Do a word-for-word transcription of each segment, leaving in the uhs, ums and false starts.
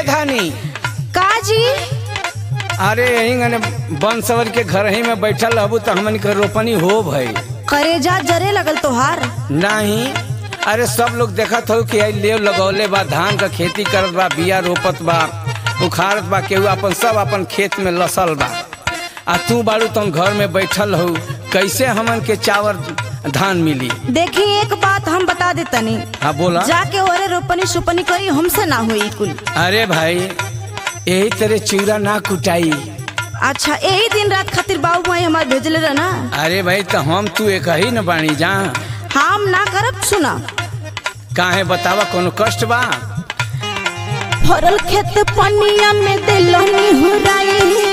धानी का जी? अरे यही बंसवर के घर ही में बैठल रहबू तो हमन के रोपनी हो भाई। करेजा जरे लगल तोहार? नहीं, अरे सब लोग देखत हो कि लेव लगौले बा, धान का खेती करत बा, बिया रोपत बा, उखाड़त बा, केहू अपन सब अपन खेत में लसल बा। आ तू बारू तुम घर में बैठल हो, कैसे हमन के चावल धान मिली? देखी एक बात हम बता दे तनी। हाँ बोला। जाके ओरे रोपनी सुपनी करी, हमसे ना हुई कुल। अरे भाई यही तेरे चूड़ा ना कुटाई। अच्छा यही दिन रात खातिर बाबू भाई हमारे भेजले रह ना। अरे भाई तो हम तू एक ही न बानी जा। हम ना करब। सुना काहे बतावा, कोनो कष्ट बा? भरल खेत पनिया में दिलनी हुराई,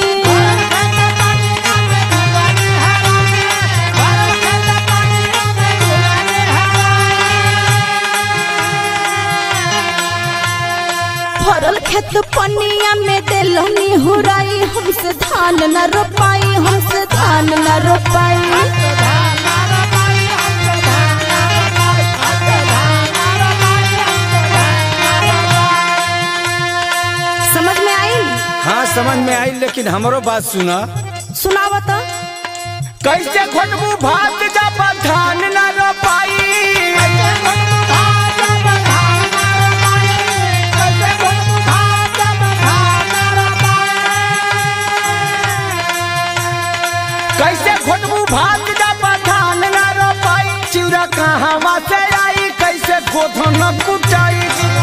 भरल खेत पनिया में दिलनी हुराई, हमसे धान न रोपाई, हमसे धान न रोपाई। समझ में आई? हाँ समझ में आई, लेकिन हमरो बात सुना। सुनावा तो। कैसे खोटबू भात जब धान न रोपाई, कैसे खोटबू भात जब धान न रोपाई, चिउरा कहाँ से आई, कैसे गोधन कुटाई।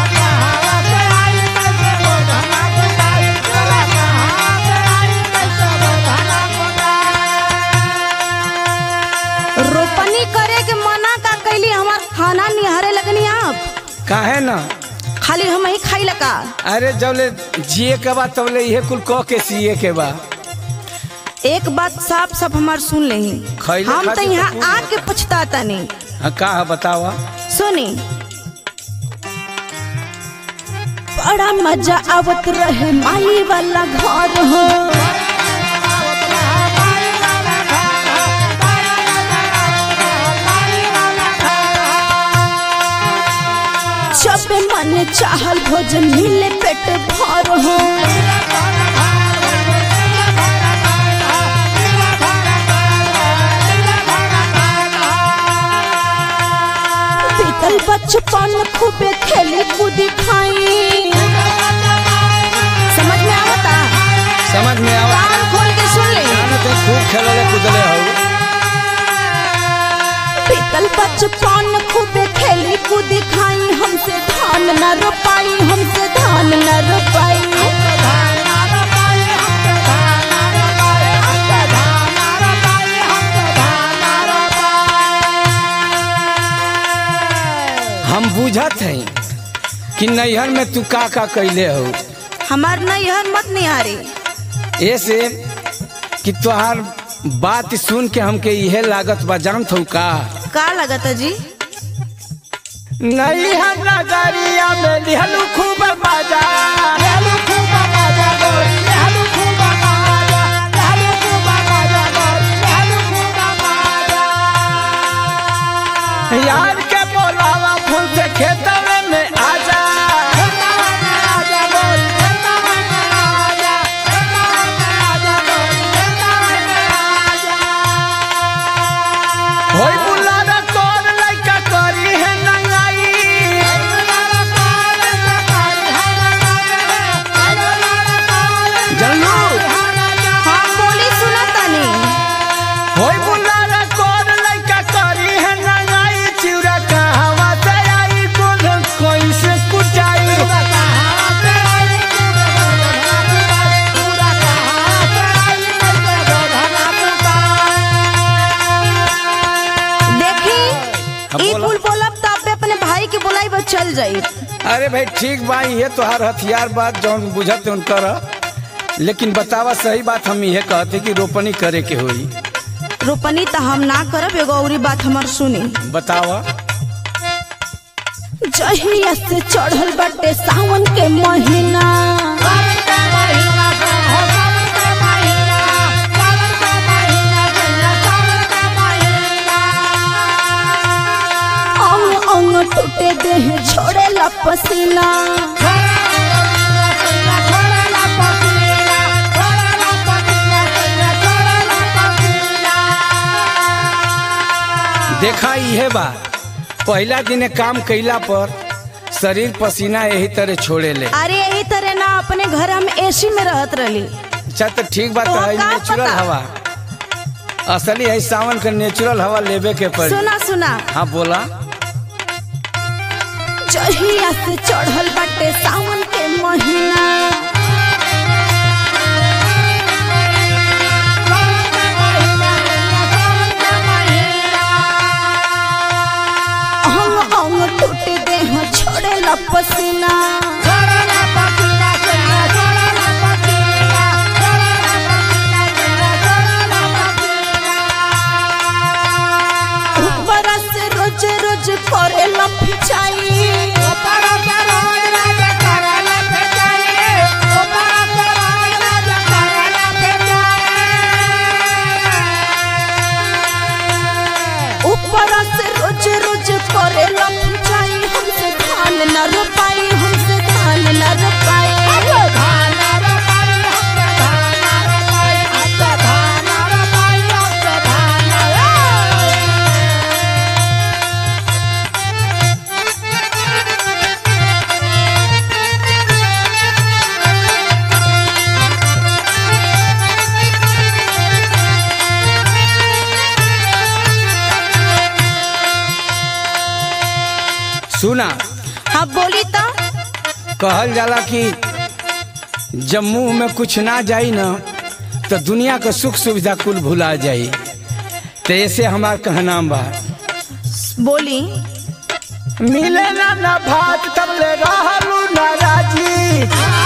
रोपनी करे के मना का कैली, हमार खाना निहारे लगनी आप। काहे ना? खाली हम ही खाई लगा। अरे जबले जिए के बा तबले ये कुल कह के सिए के बा। एक बात साफ साफ हमार सुन ले, हम तो यहाँ आके पछताता नहीं। हाँ का बतावा? सुनी, बड़ा मजा आवत रहे माई वाला घर हो, जब मन चाहल भोजन मिले पेट भर हो। बीतल बचपन खूबे खेली कूदी खाई। समझ में आवता? समझ में आवा। कान खोल के सुन ले। तो खूब खेलले कूदले हो। बीतल बचपन खूबे खेली कूदी खाई, हमसे धान न रोपाई, हमसे धान न रोपाई। हम बुझत हैं कि नैहर में तू का का कैले हो। हमार नैहर मत निहारी, ऐसे कि तुहार बात सुन के हमके यह लागत बा, जानत हो का? का लगता जी? नैहर नगरिया में लिहलू खूब बाजा, लिहलू खूब बाजा गोरी, लिहलू खूब बाजा, लिहलू खूब बाजा गोरी, लिहलू खूब बाजा। यार के बोलावा फोन से खेतवे में आजा, होई बुलारा तोर लइका करी है नंगाई, जानलू? हाँ बोली सुना तनी। होई बुलारा तोर लइका करी है नंगाई, चिउरा कहवा से आई, गोधन कैसे कुटाई। चल जाई। अरे भाई ठीक बा, ये तोहार हथियार बात जौन बुझत उन कर, लेकिन बतावा सही बात। हम ये कहते कि रोपनी करे के होई। रोपनी तो हम ना करब, एगो औरी बात हमार सुनी। बतावा। जहिया से चढ़ल बाटे सावन के महीना, अंग अंग टूटे देह छोड़े ला पसीना। देखा इहे बा, पहला दिन काम कैला पर शरीर पसीना यही तरह छोड़े ले। अरे यही तरह ना अपने घर हम एसी में रहत रही। अच्छा तो ठीक बात तो है, का नेचुरल पता? हवा असली है, सावन का नेचुरल हवा लेवे के पड़ी। सुना सुना हाँ बोला। जहिया से चढ़ल बाटे सावन के महीना, अंग अंग टूटे देह छोड़े ला पसीना। ऊपर से रोज रोज करे ला फिचाई, ऊपर से रोज रोज करे ला फिचाई। हमसे धान न रोपाई, हमसे धान न रोपाई। सुना, हाँ बोली तो। कहल जाला कि जब मुंह में कुछ ना जाई ना तो दुनिया का सुख सुविधा कुल भुला जाई। तो ऐसे हमार कहना बा, बोली मिले ना ना भात तब ले रहलू ना राजी।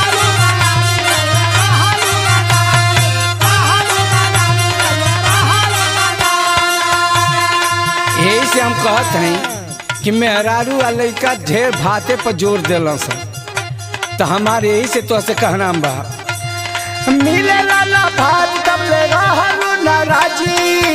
यही से हम कहत हैं कि मेहरारू आ लइका ढेर भाते पर जोर दिल सन। तो हमारे यही से तो से कहना बा, मिले ना ना भात तब ले रहलू ना राजी।